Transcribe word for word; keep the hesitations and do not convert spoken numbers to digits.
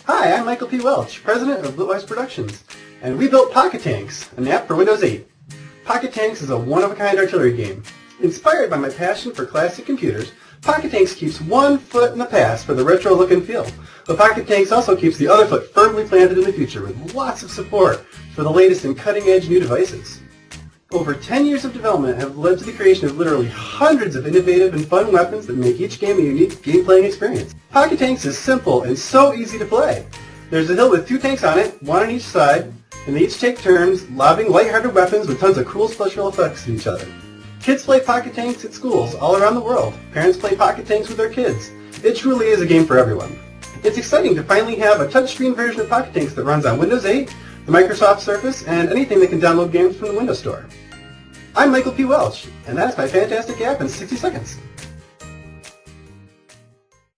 Hi, I'm Michael P. Welch, president of Bitwise Productions, and we built Pocket Tanks, an app for Windows eight. Pocket Tanks is a one-of-a-kind artillery game. Inspired by my passion for classic computers, Pocket Tanks keeps one foot in the past for the retro look and feel. But Pocket Tanks also keeps the other foot firmly planted in the future with lots of support for the latest and cutting-edge new devices. Over ten years of development have led to the creation of literally hundreds of innovative and fun weapons that make each game a unique game-playing experience. Pocket Tanks is simple and so easy to play. There's a hill with two tanks on it, one on each side, and they each take turns lobbing light-hearted weapons with tons of cool special effects at each other. Kids play Pocket Tanks at schools all around the world. Parents play Pocket Tanks with their kids. It truly is a game for everyone. It's exciting to finally have a touchscreen version of Pocket Tanks that runs on Windows eight, the Microsoft Surface, and anything that can download games from the Windows Store. I'm Michael P. Welch, and that's my fantastic app in sixty seconds.